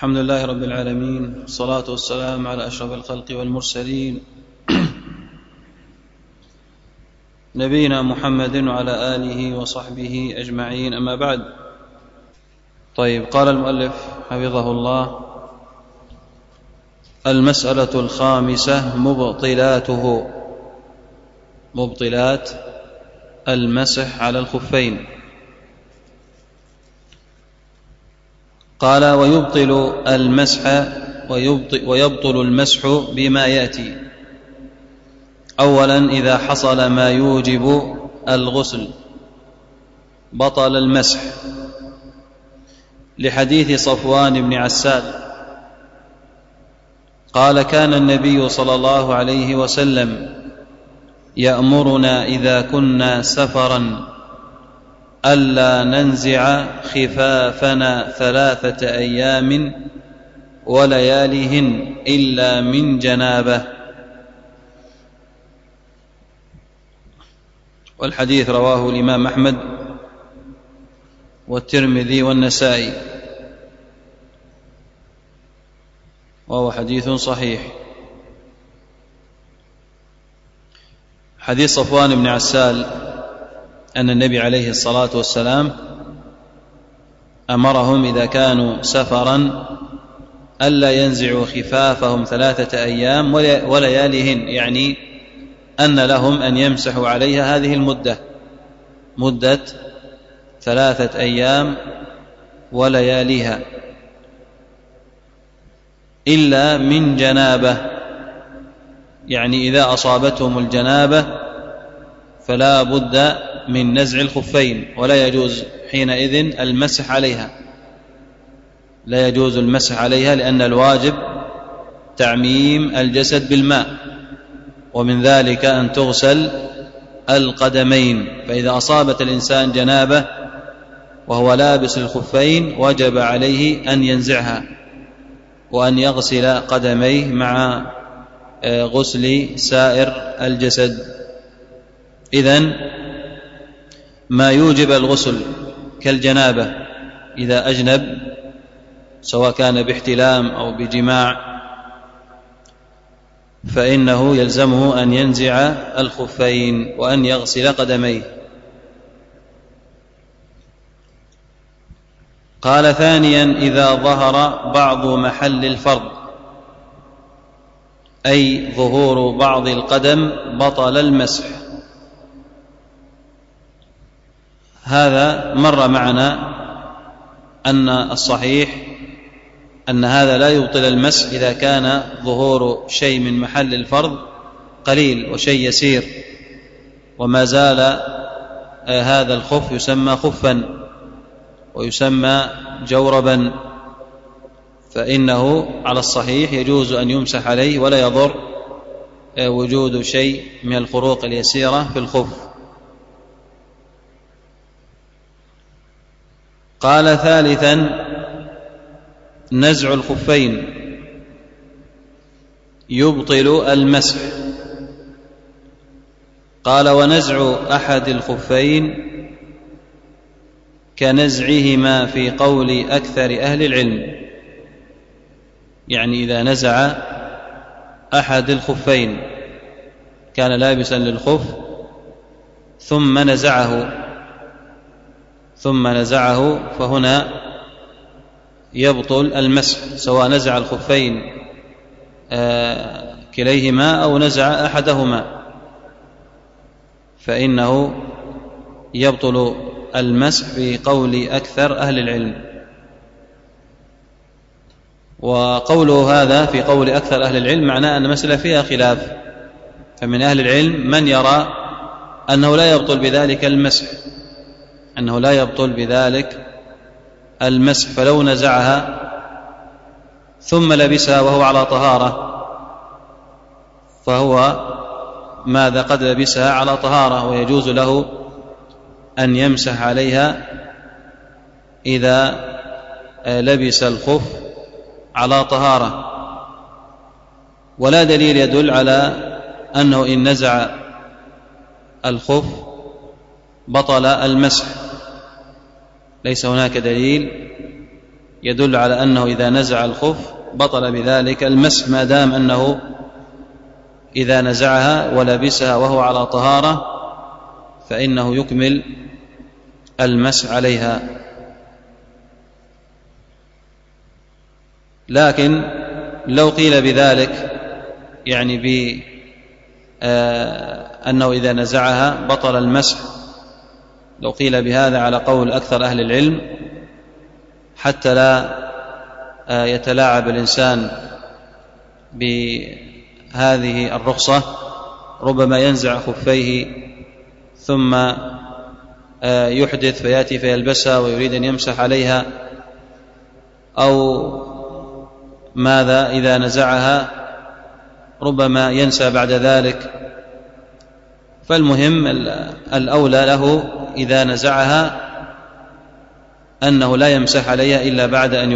الحمد لله رب العالمين، والصلاة والسلام على أشرف الخلق والمرسلين نبينا محمد وعلى آله وصحبه أجمعين، أما بعد. طيب، قال المؤلف حفظه الله: المسألة الخامسة مبطلات المسح على الخفين. قال: ويبطل المسح بما يأتي. أولا، إذا حصل ما يوجب الغسل بطل المسح، لحديث صفوان بن عسال قال: كان النبي صلى الله عليه وسلم يأمرنا إذا كنا سفرا ألا ننزع خفافنا 3 أيام ولياليهن إلا من جنابة. والحديث رواه الإمام أحمد والترمذي والنسائي، وهو حديث صحيح. حديث صفوان بن عسال أن النبي عليه الصلاة والسلام أمرهم إذا كانوا سفرا ألا ينزعوا خفافهم 3 أيام ولياليهن، يعني أن لهم أن يمسحوا عليها هذه مدة 3 أيام ولياليها، إلا من جنابة، يعني إذا أصابتهم الجنابة فلا بد من نزع الخفين، ولا يجوز حينئذ المسح عليها، لا يجوز المسح عليها، لأن الواجب تعميم الجسد بالماء، ومن ذلك أن تغسل القدمين. فإذا أصابت الإنسان جنابة وهو لابس الخفين وجب عليه أن ينزعها وأن يغسل قدميه مع غسل سائر الجسد. إذن ما يوجب الغسل كالجنابة إذا أجنب، سواء كان باحتلام أو بجماع، فإنه يلزمه أن ينزع الخفين وأن يغسل قدميه. قال: ثانيا، إذا ظهر بعض محل الفرض، أي ظهور بعض القدم، بطل المسح. هذا مر معنا أن الصحيح أن هذا لا يبطل المسح إذا كان ظهور شيء من محل الفرض قليل وشيء يسير، وما زال هذا الخف يسمى خفا ويسمى جوربا، فإنه على الصحيح يجوز أن يمسح عليه ولا يضر وجود شيء من الخروق اليسيرة في الخف. قال: ثالثا، نزع الخفين يبطل المسح. قال: ونزع أحد الخفين كنزعهما في قول أكثر أهل العلم، يعني إذا نزع أحد الخفين، كان لابسا للخف ثم نزعه فهنا يبطل المسح، سواء نزع الخفين كليهما أو نزع أحدهما، فإنه يبطل المسح في قول أكثر أهل العلم. وقوله هذا في قول أكثر أهل العلم معناه أن المسألة فيها خلاف، فمن أهل العلم من يرى أنه لا يبطل بذلك المسح، فلو نزعها ثم لبسها وهو على طهارة فهو ماذا قد لبسها على طهارة، ويجوز له أن يمسح عليها إذا لبس الخف على طهارة. ولا دليل يدل على أنه إن نزع الخف بطل المسح، ليس هناك دليل يدل على أنه إذا نزع الخف بطل بذلك المسح، ما دام أنه إذا نزعها ولبسها وهو على طهارة فإنه يكمل المسح عليها. لكن لو قيل بذلك يعني أنه إذا نزعها بطل المسح، لو قيل بهذا على قول أكثر أهل العلم حتى لا يتلاعب الإنسان بهذه الرخصة، ربما ينزع خفيه ثم يحدث فيأتي فيلبسها ويريد أن يمسح عليها، أو ماذا إذا نزعها ربما ينسى بعد ذلك. فالمهم الأولى له إذا نزعها أنه لا يمسح عليها إلا بعد أن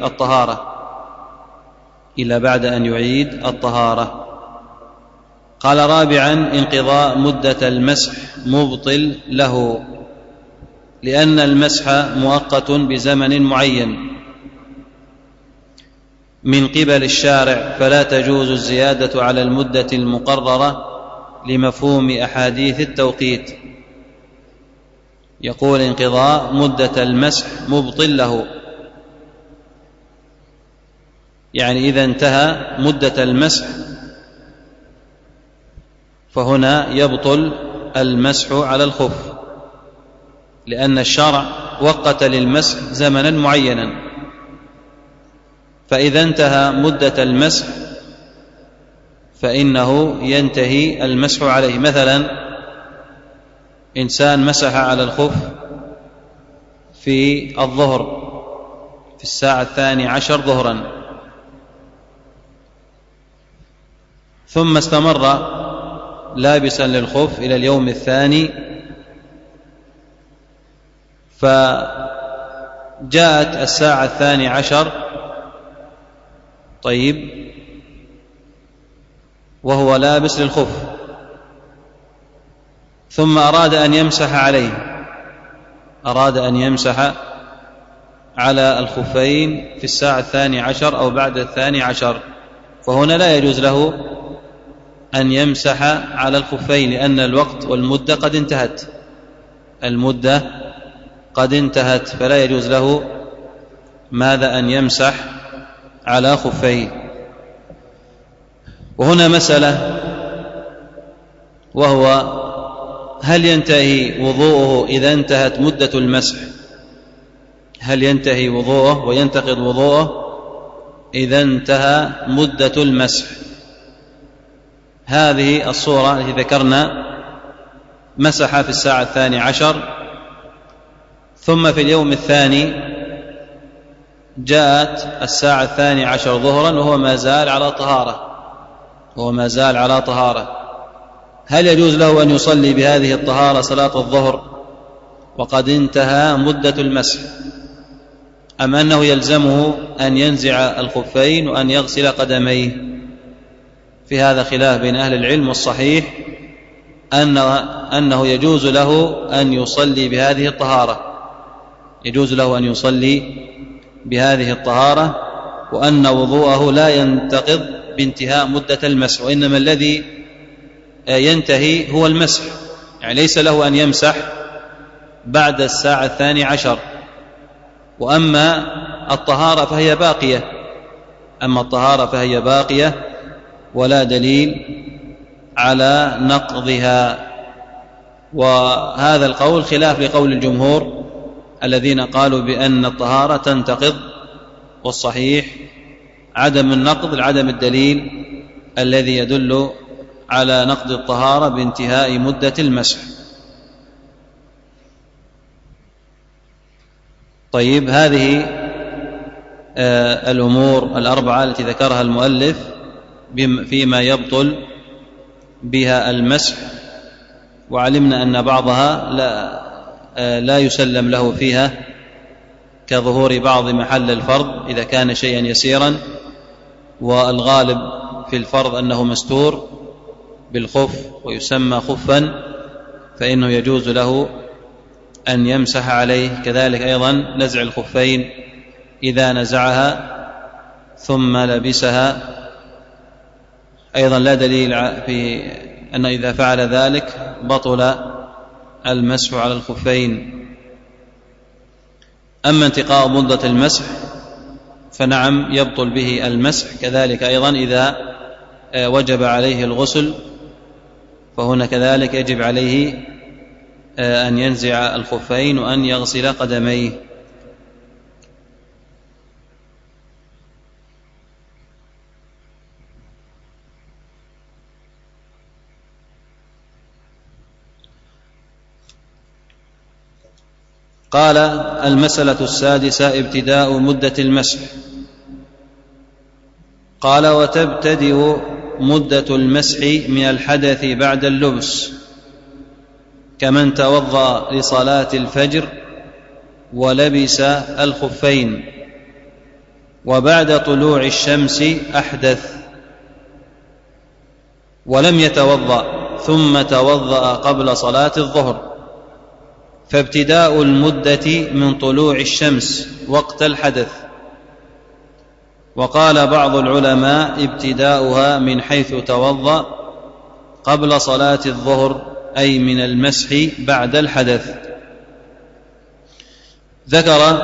يعيد الطهارة. قال رابعا: انقضاء مدة المسح مبطل له، لأن المسح مؤقت بزمن معين من قبل الشارع، فلا تجوز الزيادة على المدة المقررة لمفهوم أحاديث التوقيت. يقول: انقضاء مدة المسح مبطل له، يعني إذا انتهى مدة المسح فهنا يبطل المسح على الخف، لأن الشرع وقت للمسح زمنا معينا، فإذا انتهى مدة المسح فإنه ينتهي المسح عليه. مثلا إنسان مسح على الخف في الظهر في الساعة 12 ظهرا، ثم استمر لابسا للخف إلى اليوم الثاني، فجاءت الساعة 12 طيب وهو لابس للخف، ثم أراد أن يمسح على الخفين في الساعة 12 أو بعد 12، فهنا لا يجوز له أن يمسح على الخفين، لأن الوقت والمدة قد انتهت، فلا يجوز له ماذا أن يمسح على خفيه. وهنا مسألة، وهو هل ينتهي وضوءه إذا انتهت مدة المسح؟ هل ينتهي وضوءه وينتقض وضوءه إذا انتهى مدة المسح؟ هذه الصورة التي ذكرنا، مسح في الساعة 12 ثم في اليوم الثاني جاءت الساعة 12 ظهرا وهو ما زال على طهارة، هل يجوز له أن يصلي بهذه الطهارة صلاة الظهر وقد انتهى مدة المسح، أم أنه يلزمه أن ينزع الخفين وأن يغسل قدميه؟ في هذا خلاف بين أهل العلم، والصحيح أنه يجوز له أن يصلي بهذه الطهارة، وأن وضوءه لا ينتقض بانتهاء مدة المسح، وإنما الذي ينتهي هو المسح، يعني ليس له أن يمسح بعد الساعة 12. وأما الطهارة فهي باقية ولا دليل على نقضها. وهذا القول خلاف لقول الجمهور الذين قالوا بأن الطهارة تنتقض، والصحيح عدم النقض لعدم الدليل الذي يدل على نقض الطهارة بانتهاء مدة المسح. طيب، هذه الأمور الأربعة التي ذكرها المؤلف فيما يبطل بها المسح، وعلمنا أن بعضها لا يسلم له فيها، كظهور بعض محل الفرض إذا كان شيئا يسيرا، والغالب في الفرض أنه مستور بالخف ويسمى خفا، فإنه يجوز له أن يمسح عليه. كذلك أيضا نزع الخفين إذا نزعها ثم لبسها. أيضا لا دليل في أن إذا فعل ذلك بطل المسح على الخفين. أما انتقاء مدة المسح فنعم يبطل به المسح، كذلك أيضا إذا وجب عليه الغسل فهنا كذلك يجب عليه أن ينزع الخفين وأن يغسل قدميه. قال: المسألة السادسة ابتداء مدة المسح. قال: وتبتدئ مدة المسح من الحدث بعد اللبس، كمن توضأ لصلاة الفجر ولبس الخفين وبعد طلوع الشمس أحدث ولم يتوضأ ثم توضأ قبل صلاة الظهر، فابتداء المدة من طلوع الشمس وقت الحدث. وقال بعض العلماء ابتداؤها من حيث توضأ قبل صلاة الظهر، أي من المسح بعد الحدث. ذكر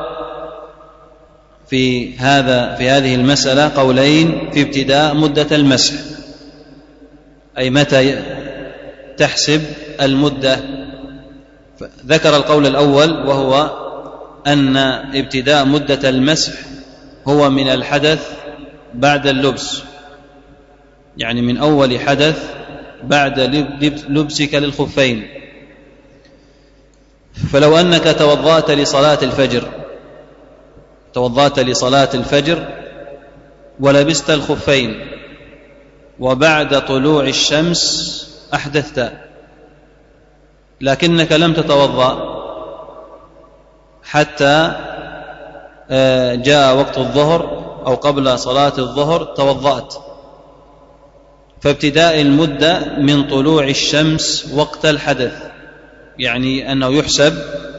في هذه المسألة قولين في ابتداء مدة المسح، أي متى تحسب المدة. ذكر القول الأول وهو أن ابتداء مدة المسح هو من الحدث بعد اللبس، يعني من أول حدث بعد لبسك للخفين. فلو أنك توضأت لصلاة الفجر ولبست الخفين وبعد طلوع الشمس أحدثت، لكنك لم تتوضأ حتى جاء وقت الظهر أو قبل صلاة الظهر توضأت، فابتداء المدة من طلوع الشمس وقت الحدث، يعني أنه يحسب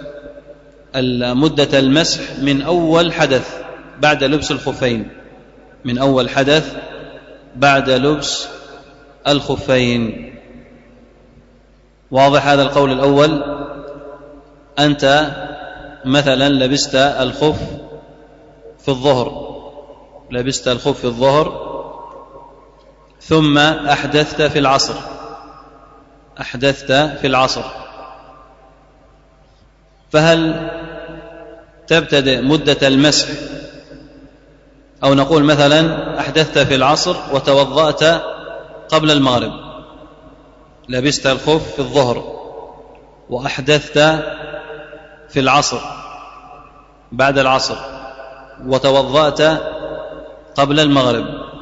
مدة المسح من أول حدث بعد لبس الخفين، من أول حدث بعد لبس الخفين. واضح هذا القول الأول؟ أنت مثلا لبست الخف في الظهر ثم أحدثت في العصر، فهل تبتدئ مدة المسح، أو نقول مثلا أحدثت في العصر وتوضأت قبل المغرب، لبست الخف في الظهر وأحدثت في العصر بعد العصر وتوضأت قبل المغرب،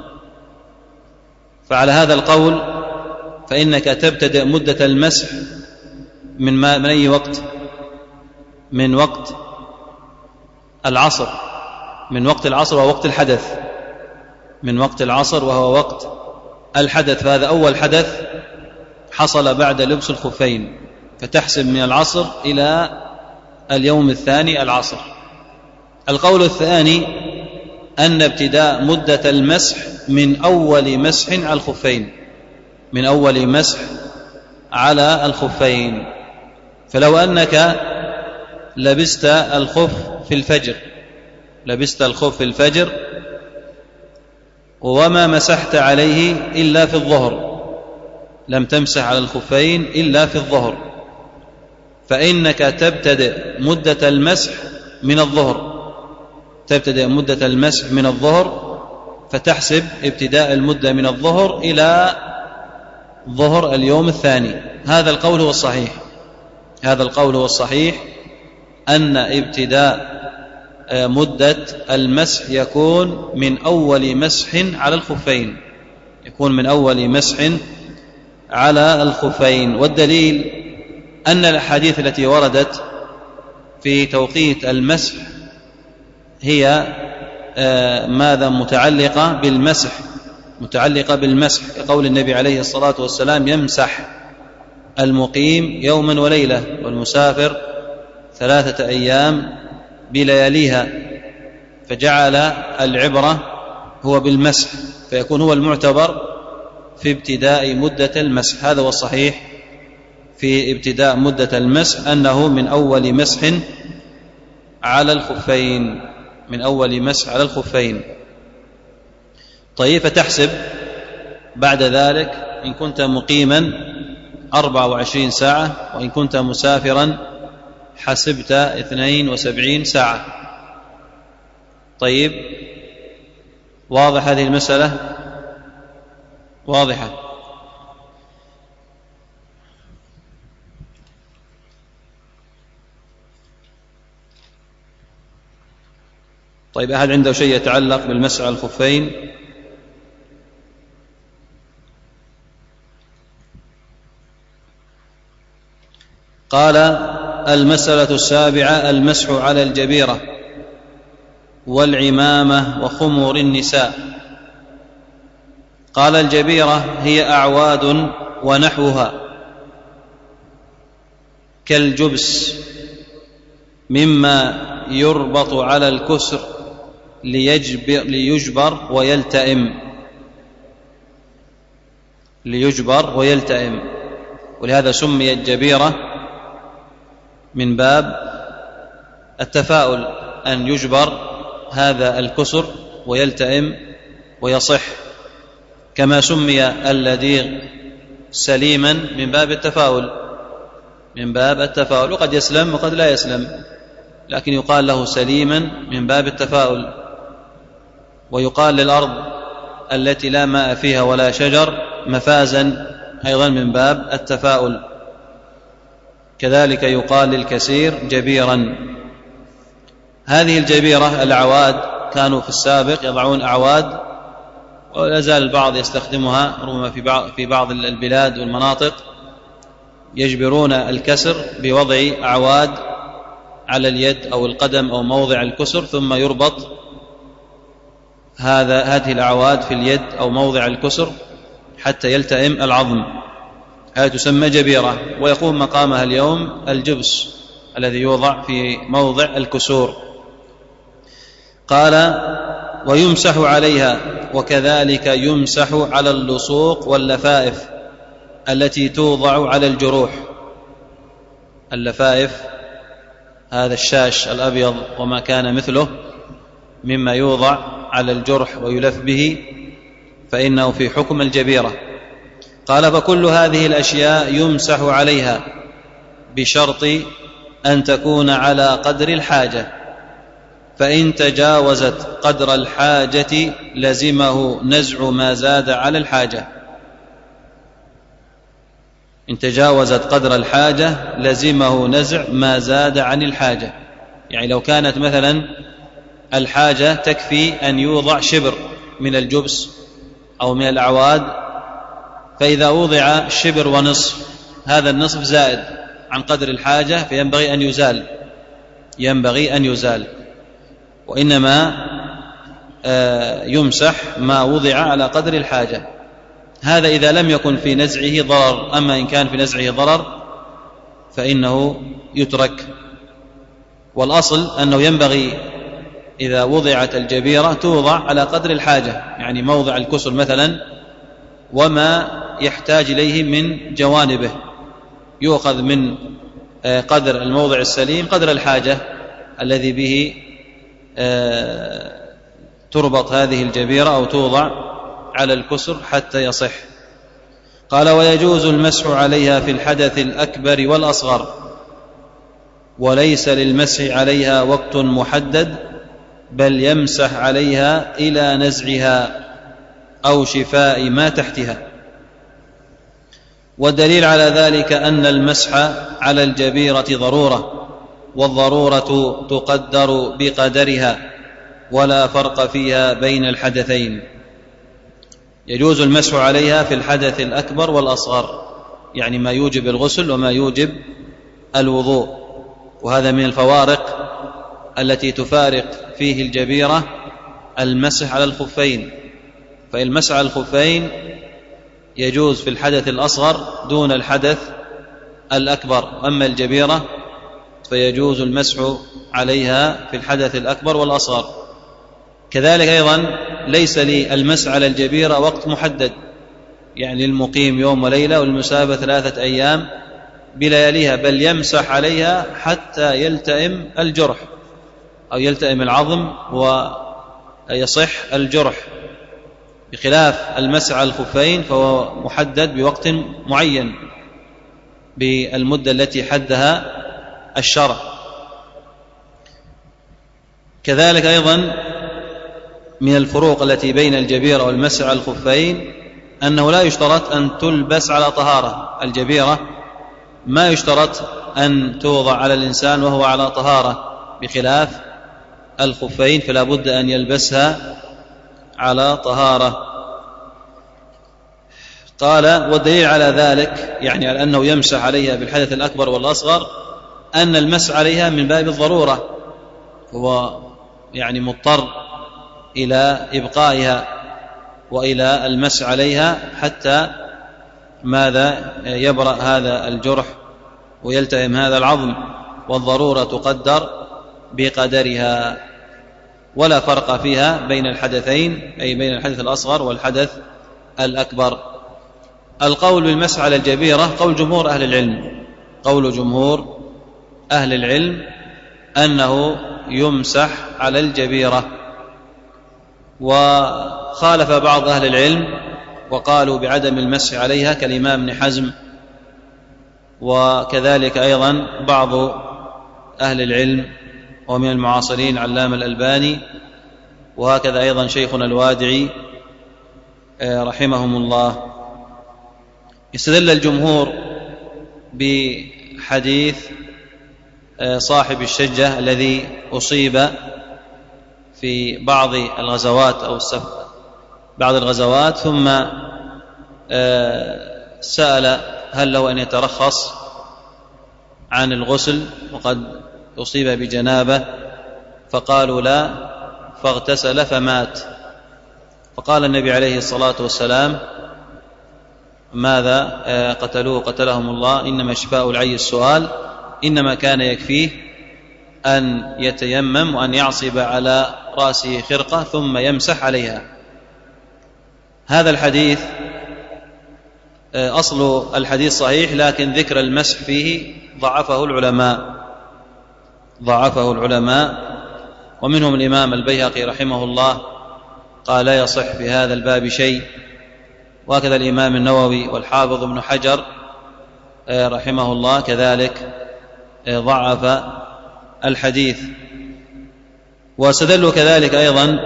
فعلى هذا القول فإنك تبتدئ مدة المسح من أي وقت؟ من وقت العصر، من وقت العصر وهو وقت الحدث، من وقت العصر وهو وقت الحدث، فهذا أول حدث حصل بعد لبس الخفين، فتحسب من العصر إلى اليوم الثاني العصر. القول الثاني أن ابتداء مدة المسح من أول مسح على الخفين، من أول مسح على الخفين. فلو أنك لبست الخف في الفجر وما مسحت عليه إلا في الظهر، لم تمسح على الخفين إلا في الظهر، فإنك تبتدئ مدة المسح من الظهر، فتحسب ابتداء المدة من الظهر إلى ظهر اليوم الثاني. هذا القول هو الصحيح، أن ابتداء مدة المسح يكون من أول مسح على الخفين. والدليل أن الأحاديث التي وردت في توقيت المسح هي متعلقة بالمسح، كقول النبي عليه الصلاة والسلام: يمسح المقيم يوما وليلة والمسافر 3 أيام بلياليها. فجعل العبرة هو بالمسح، فيكون هو المعتبر في ابتداء مدة المسح. هذا هو الصحيح في ابتداء مدة المسح، أنه من أول مسح على الخفين، من أول مسح على الخفين. طيب، فتحسب بعد ذلك إن كنت مقيما 24 ساعة، وإن كنت مسافرا حسبت 72 ساعة. طيب، واضح هذه المسألة؟ واضحة. طيب، أحد عنده شيء يتعلق بالمسح على الخفين؟ قال: المسألة السابعة: المسح على الجبيرة والعمامة وخمور النساء. قال: الجبيرة هي أعواد ونحوها كالجبس مما يربط على الكسر ليجبر ويلتئم، ولهذا سميت جبيرة من باب التفاؤل، أن يجبر هذا الكسر ويلتئم ويصح، كما سمي اللديغ سليما من باب التفاؤل، وقد يسلم وقد لا يسلم، لكن يقال له سليما من باب التفاؤل. ويقال للأرض التي لا ماء فيها ولا شجر مفازا، أيضا من باب التفاؤل. كذلك يقال للكثير جبيرا. هذه الجبيرة الأعواد كانوا في السابق يضعون أعواد، ولا زال البعض يستخدمها ربما في بعض البلاد والمناطق، يجبرون الكسر بوضع أعواد على اليد أو القدم أو موضع الكسر، ثم يربط هذه الأعواد في اليد أو موضع الكسر حتى يلتئم العظم. هذه تسمى جبيرة، ويقوم مقامها اليوم الجبس الذي يوضع في موضع الكسور. قال: ويمسح عليها، وكذلك يمسح على اللصوق واللفائف التي توضع على الجروح. اللفائف هذا الشاش الأبيض وما كان مثله مما يوضع على الجرح ويلف به، فإنه في حكم الجبيرة. قال: فكل هذه الأشياء يمسح عليها بشرط أن تكون على قدر الحاجة، فإن تجاوزت قدر الحاجة لزمه نزع ما زاد على الحاجة. إن تجاوزت قدر الحاجة لزمه نزع ما زاد عن الحاجة. يعني لو كانت مثلا الحاجة تكفي أن يوضع شبر من الجبس أو من الأعواد، فإذا وضع شبر ونصف، هذا النصف زائد عن قدر الحاجة، فينبغي أن يزال، وإنما يمسح ما وضع على قدر الحاجة. هذا إذا لم يكن في نزعه ضرر، أما إن كان في نزعه ضرر فإنه يترك. والأصل أنه ينبغي إذا وضعت الجبيرة توضع على قدر الحاجة، يعني موضع الكسر مثلا وما يحتاج إليه من جوانبه يؤخذ من قدر الموضع السليم قدر الحاجة الذي به تربط هذه الجبيرة أو توضع على الكسر حتى يصح. قال: ويجوز المسح عليها في الحدث الأكبر والأصغر، وليس للمسح عليها وقت محدد، بل يمسح عليها إلى نزعها أو شفاء ما تحتها. والدليل على ذلك أن المسح على الجبيرة ضرورة، والضرورة تقدر بقدرها، ولا فرق فيها بين الحدثين. يجوز المسح عليها في الحدث الأكبر والأصغر، يعني ما يوجب الغسل وما يوجب الوضوء، وهذا من الفوارق التي تفارق فيه الجبيرة المسح على الخفين. فالمسح على الخفين يجوز في الحدث الأصغر دون الحدث الأكبر، أما الجبيرة فيجوز المسح عليها في الحدث الأكبر والأصغر. كذلك أيضا ليس للمسح على الجبيرة وقت محدد، يعني المقيم يوم وليلة والمسافر 3 أيام بلياليها، بل يمسح عليها حتى يلتئم الجرح أو يلتئم العظم ويصح الجرح، بخلاف المسح على الخفين فهو محدد بوقت معين بالمدة التي حدها الشرع. كذلك أيضا من الفروق التي بين الجبيرة والمسح على الخفين أنه لا يشترط أن تلبس على طهارة. الجبيرة ما يشترط أن توضع على الإنسان وهو على طهارة، بخلاف الخفين فلا بد أن يلبسها على طهارة. قال والدليل على ذلك، يعني على أنه يمسح عليها بالحدث الأكبر والأصغر، أن المسح عليها من باب الضرورة، هو يعني مضطر إلى إبقائها وإلى المسح عليها حتى ماذا يبرأ هذا الجرح ويلتئم هذا العظم، والضرورة تقدر بقدرها، ولا فرق فيها بين الحدثين، أي بين الحدث الأصغر والحدث الأكبر. القول بالمسح على الجبيرة قول جمهور أهل العلم، قول جمهور أهل العلم أنه يمسح على الجبيرة، وخالف بعض أهل العلم وقالوا بعدم المسح عليها كالإمام ابن حزم، وكذلك أيضا بعض أهل العلم ومن المعاصرين علام الألباني، وهكذا أيضا شيخنا الوادعي رحمهم الله. استدل الجمهور بحديث صاحب الشجة الذي أصيب في بعض الغزوات أو بعض الغزوات، ثم سأل هل له أن يترخص عن الغسل وقد أصيب بجنابة، فقالوا لا، فاغتسل فمات. فقال النبي عليه الصلاة والسلام ماذا قتلوه قتلهم الله، إنما شفاء العي السؤال، إنما كان يكفيه أن يتيمم وأن يعصب على رأسه خرقة ثم يمسح عليها. هذا الحديث أصل الحديث صحيح، لكن ذكر المسح فيه ضعفه العلماء، ومنهم الإمام البيهقي رحمه الله قال لا يصح في هذا الباب شيء، وهكذا الإمام النووي والحافظ ابن حجر رحمه الله كذلك ضعف الحديث. واستدلوا كذلك أيضا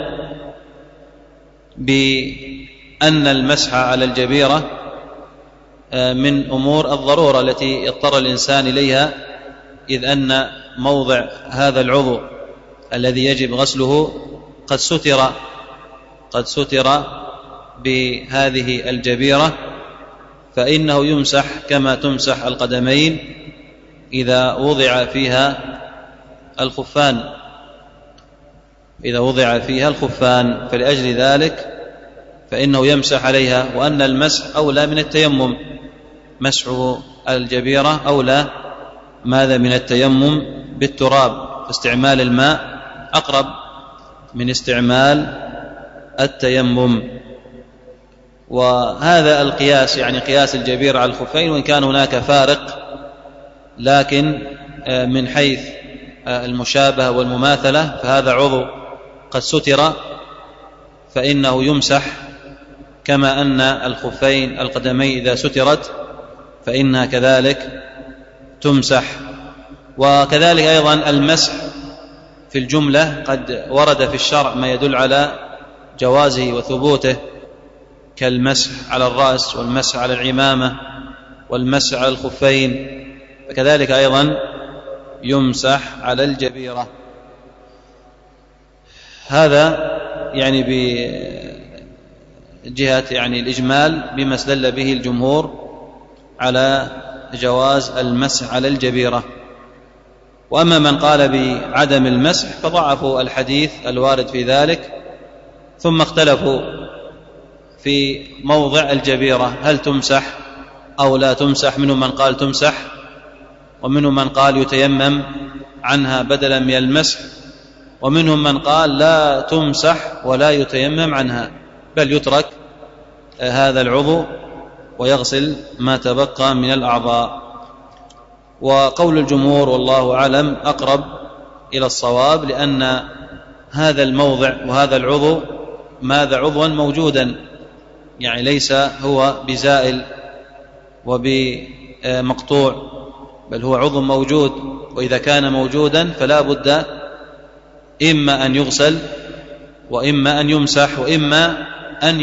بأن المسح على الجبيرة من أمور الضرورة التي اضطر الإنسان إليها، إذ أن موضع هذا العضو الذي يجب غسله قد ستر بهذه الجبيرة، فإنه يمسح كما تمسح القدمين إذا وضع فيها الخفان، فلأجل ذلك فإنه يمسح عليها، وأن المسح أولى من التيمم، مسحه الجبيرة أولى ماذا من التيمم بالتراب، فاستعمال الماء أقرب من استعمال التيمم. وهذا القياس يعني قياس الجبيرة على الخفين، وإن كان هناك فارق، لكن من حيث المشابهة والمماثلة فهذا عضو قد ستر فإنه يمسح، كما أن الخفين القدمين إذا سترت فإنها كذلك تمسح. وكذلك أيضا المسح في الجملة قد ورد في الشرع ما يدل على جوازه وثبوته، كالمسح على الرأس والمسح على العمامة والمسح على الخفين، فكذلك أيضا يمسح على الجبيرة. هذا يعني بجهة يعني الإجمال بما استدل به الجمهور على جواز المسح على الجبيرة. وأما من قال بعدم المسح فضعفوا الحديث الوارد في ذلك، ثم اختلفوا في موضع الجبيرة هل تمسح أو لا تمسح. منهم من قال تمسح، ومنهم من قال يتيمم عنها بدلا من المسح، ومنهم من قال لا تمسح ولا يتيمم عنها، بل يترك هذا العضو ويغسل ما تبقى من الأعضاء. وقول الجمهور والله أعلم أقرب إلى الصواب، لأن هذا الموضع وهذا العضو ماذا عضوا موجودا، يعني ليس هو بزائل وبمقطوع، بل هو عضو موجود، وإذا كان موجودا فلا بد إما أن يغسل وإما أن يمسح وإما أن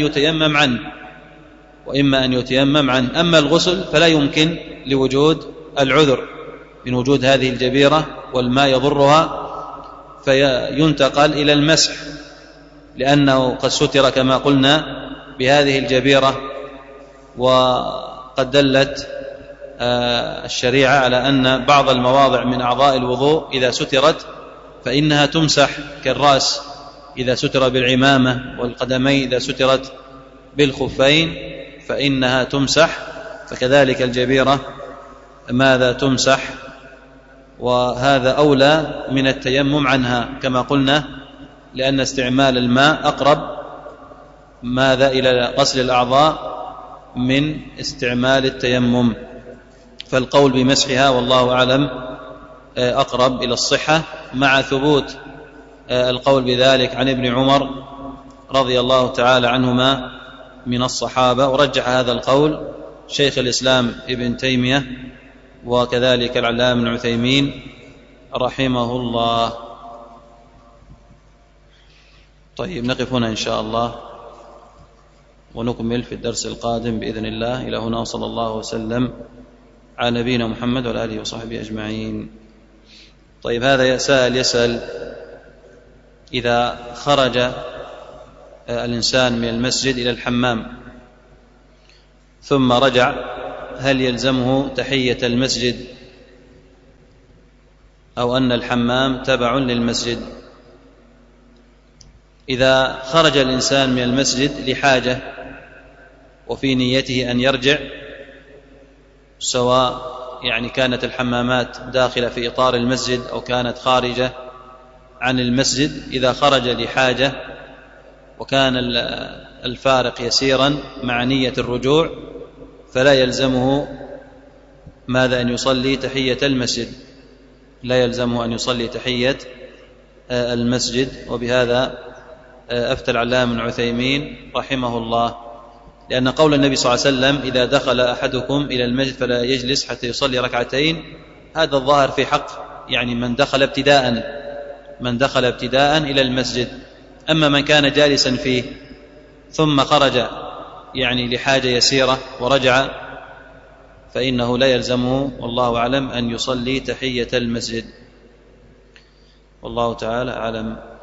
يتيمم عنه. أما الغسل فلا يمكن لوجود العذر من وجود هذه الجبيرة والماء يضرها، فينتقل إلى المسح، لأنه قد ستر كما قلنا بهذه الجبيرة. وقد دلت الشريعة على أن بعض المواضع من أعضاء الوضوء إذا سترت فإنها تمسح، كالرأس إذا ستر بالعمامة، والقدمين إذا سترت بالخفين فإنها تمسح، فكذلك الجبيرة ماذا تمسح، وهذا أولى من التيمم عنها كما قلنا، لأن استعمال الماء أقرب ماذا إلى غسل الأعضاء من استعمال التيمم. فالقول بمسحها والله أعلم أقرب إلى الصحة، مع ثبوت القول بذلك عن ابن عمر رضي الله تعالى عنهما من الصحابة. ورجح هذا القول شيخ الإسلام ابن تيمية وكذلك العلامة ابن عثيمين رحمه الله. طيب، نقف هنا إن شاء الله ونكمل في الدرس القادم بإذن الله. إلى هنا وصلى الله وسلم على نبينا محمد وعلى آله وصحبه أجمعين. طيب، هذا سائل يسأل: إذا خرج الإنسان من المسجد إلى الحمام ثم رجع، هل يلزمه تحية المسجد أو أن الحمام تبع للمسجد؟ إذا خرج الإنسان من المسجد لحاجة وفي نيته أن يرجع، سواء يعني كانت الحمامات داخلة في إطار المسجد أو كانت خارجة عن المسجد، إذا خرج لحاجة وكان الفارق يسيرا مع نية الرجوع فلا يلزمه ماذا أن يصلي تحية المسجد، لا يلزمه أن يصلي تحية المسجد. وبهذا أفتى العلامة ابن عثيمين رحمه الله، لأن قول النبي صلى الله عليه وسلم: إذا دخل أحدكم إلى المسجد فلا يجلس حتى يصلي ركعتين، هذا الظاهر في حق يعني من دخل ابتداء إلى المسجد. أما من كان جالسا فيه ثم خرج يعني لحاجة يسيرة ورجع فإنه لا يلزمه والله أعلم أن يصلي تحية المسجد، والله تعالى أعلم.